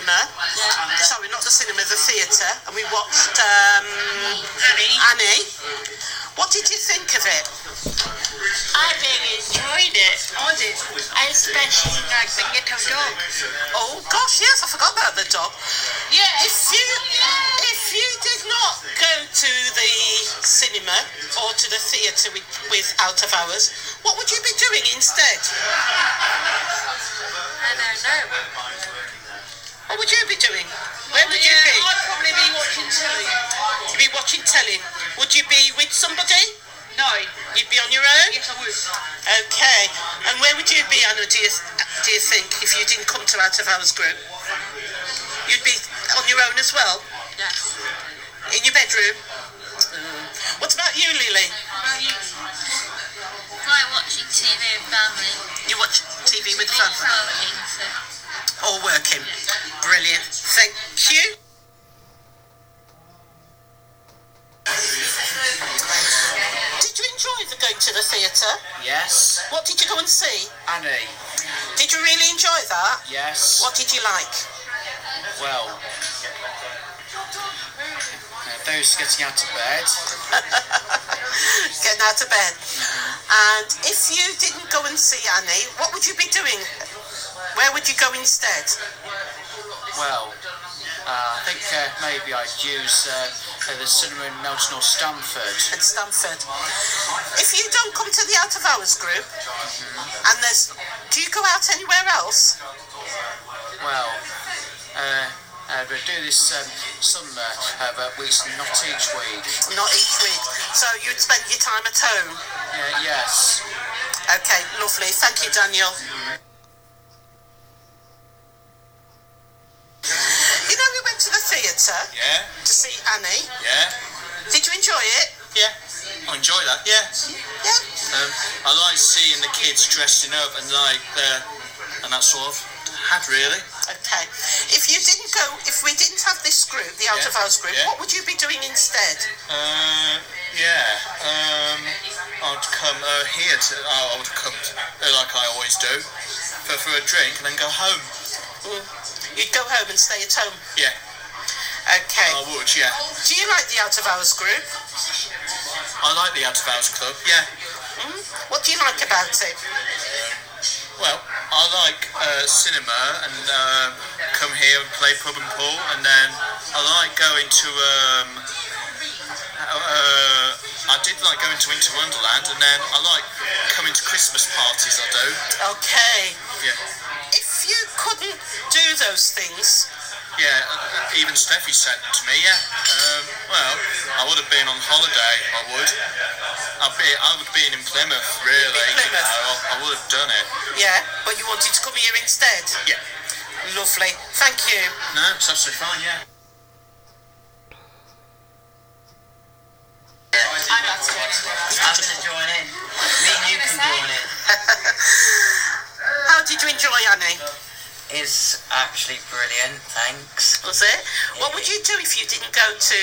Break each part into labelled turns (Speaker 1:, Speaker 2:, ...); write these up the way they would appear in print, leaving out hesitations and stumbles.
Speaker 1: cinema. Yeah. Sorry, not the cinema, the theatre, and we watched Annie. What did you think of it?
Speaker 2: I really enjoyed it. I did. I especially liked the little dog.
Speaker 1: Oh gosh, yes, I forgot about the dog.
Speaker 2: Yeah.
Speaker 1: If you did not go to the cinema or to the theatre with Out of Hours, what would you be doing instead?
Speaker 2: I don't know.
Speaker 1: What would you be doing? Where would you be?
Speaker 2: I'd probably be watching telly.
Speaker 1: You'd be watching telly. Would you be with somebody?
Speaker 2: No.
Speaker 1: You'd be on your own?
Speaker 2: Yes, I would.
Speaker 1: Okay. And where would you be, Anna, do you think, if you didn't come to Out of Hours group? You'd be on your own as well?
Speaker 2: Yes.
Speaker 1: In your bedroom? What about you, Lily?
Speaker 2: I'm watching TV with family.
Speaker 1: You watch TV with the family?
Speaker 2: Working, so.
Speaker 1: All working. Brilliant. Thank you. Did you enjoy going to the theatre?
Speaker 3: Yes.
Speaker 1: What did you go and see?
Speaker 3: Annie.
Speaker 1: Did you really enjoy that?
Speaker 3: Yes.
Speaker 1: What did you like?
Speaker 3: Well, those getting out of bed.
Speaker 1: Getting out of bed. And if you didn't go and see Annie, what would you be doing? Where would you go instead?
Speaker 3: Well, I think maybe I'd use the cinema in Melton or Stamford.
Speaker 1: In Stamford. If you don't come to the Out of Hours group, and do you go out anywhere else?
Speaker 3: Well, we do this summer, but not each week.
Speaker 1: Not each week. So you'd spend your time at home?
Speaker 3: Yes.
Speaker 1: Okay, lovely. Thank you, Daniel. You know, we went to the theatre.
Speaker 4: Yeah.
Speaker 1: To see Annie.
Speaker 4: Yeah.
Speaker 1: Did you enjoy it?
Speaker 4: Yeah. I enjoy that. Yeah.
Speaker 1: Yeah.
Speaker 4: I like seeing the kids dressing up and and that sort of really.
Speaker 1: Okay. If we didn't have this group, the Out of Hours group, what would you be doing instead?
Speaker 4: I'd come here I would come like I always do for a drink and then go home.
Speaker 1: You'd go home and stay at home?
Speaker 4: Yeah.
Speaker 1: Okay.
Speaker 4: I would, yeah.
Speaker 1: Do you like the Out of Hours group?
Speaker 4: I like the Out of Hours club, yeah.
Speaker 1: What do you like about it?
Speaker 4: Well, I like cinema and come here and play pub and pool, and then I like going to I did like going to Winter Wonderland, and then I like coming to Christmas parties, I do.
Speaker 1: Okay.
Speaker 4: Yeah.
Speaker 1: If you couldn't do those things...
Speaker 4: Yeah, even Steffi said to me, well, I would have been on holiday, I would. I would have been in Plymouth, really.
Speaker 1: Plymouth.
Speaker 4: I would have done it.
Speaker 1: Yeah, but you wanted to come here instead?
Speaker 4: Yeah.
Speaker 1: Lovely. Thank you.
Speaker 4: No, it's absolutely fine, yeah.
Speaker 5: I'm going to join in. Me and you can join in.
Speaker 1: How did you enjoy Annie?
Speaker 5: It's actually brilliant, thanks.
Speaker 1: Was it? What would you do if you didn't go to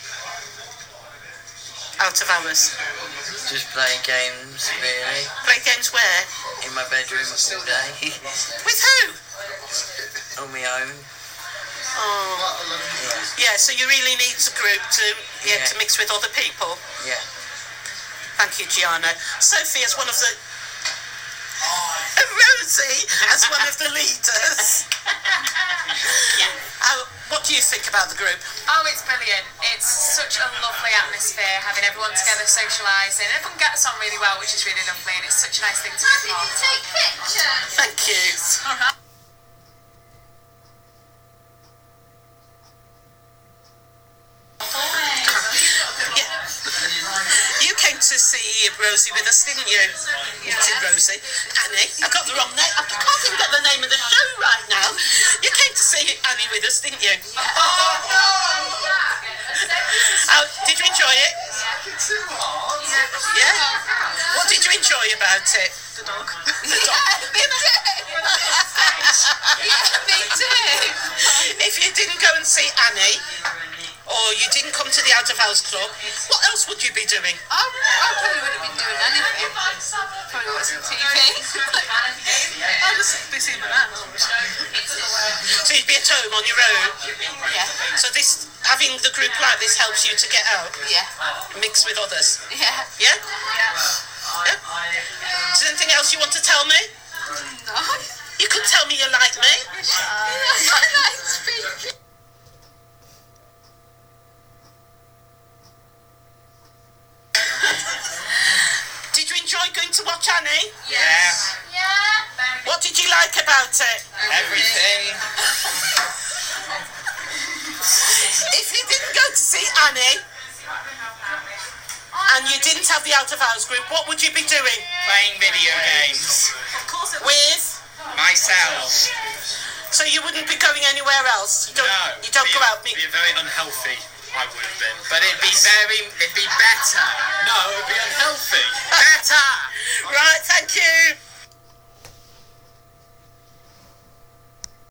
Speaker 1: Out of Hours?
Speaker 5: Just play games, really.
Speaker 1: Play games where?
Speaker 5: In my bedroom all day.
Speaker 1: With who?
Speaker 5: On my own.
Speaker 1: Oh. Yeah, so you really need a group to mix with other people?
Speaker 5: Yeah.
Speaker 1: Thank you, Gianna. Sophie is one of the... Rosie as one of the leaders. What do you think about the group?
Speaker 6: Oh, it's brilliant. It's such a lovely atmosphere, having everyone together socialising. Everyone gets on really well, which is really lovely, and it's such a nice thing to be part of.
Speaker 2: Take pictures.
Speaker 1: Thank you. You came to see Rosie with us, didn't you? You did, Rosie. Annie. I got the wrong name. I can't even get the name of the show right now. You came to see Annie with us, didn't you? Did you enjoy it? Yeah? What did you enjoy about it? The dog. The dog.
Speaker 6: Me too.
Speaker 1: If you didn't go and see Annie, or you didn't come to the Out of House Club, what else would you be doing?
Speaker 2: I probably wouldn't be doing anything. Probably watching TV.
Speaker 6: I'll just be seeing my nan.
Speaker 1: So you'd be at home on your own?
Speaker 2: Yeah.
Speaker 1: So this, having the group like this helps you to get out,
Speaker 2: Yeah.
Speaker 1: mix with others?
Speaker 2: Yeah.
Speaker 1: Yeah?
Speaker 6: Yeah.
Speaker 1: Yeah? Is there anything else you want to tell me?
Speaker 2: No.
Speaker 1: You could tell me you like me.
Speaker 2: I like speaking.
Speaker 1: Did you enjoy going to watch Annie?
Speaker 5: Yeah.
Speaker 1: What did you like about it?
Speaker 5: Everything.
Speaker 1: If you didn't go to see Annie, and you didn't have the Out of House group, what would you be doing?
Speaker 5: Playing video games.
Speaker 1: With?
Speaker 5: Myself.
Speaker 1: So you wouldn't be going anywhere else? You don't,
Speaker 4: No.
Speaker 1: you don't go out?
Speaker 4: Be very unhealthy, I would have been.
Speaker 5: But it'd be better.
Speaker 4: No, it would be unhealthy.
Speaker 5: Better!
Speaker 1: Right, thank you.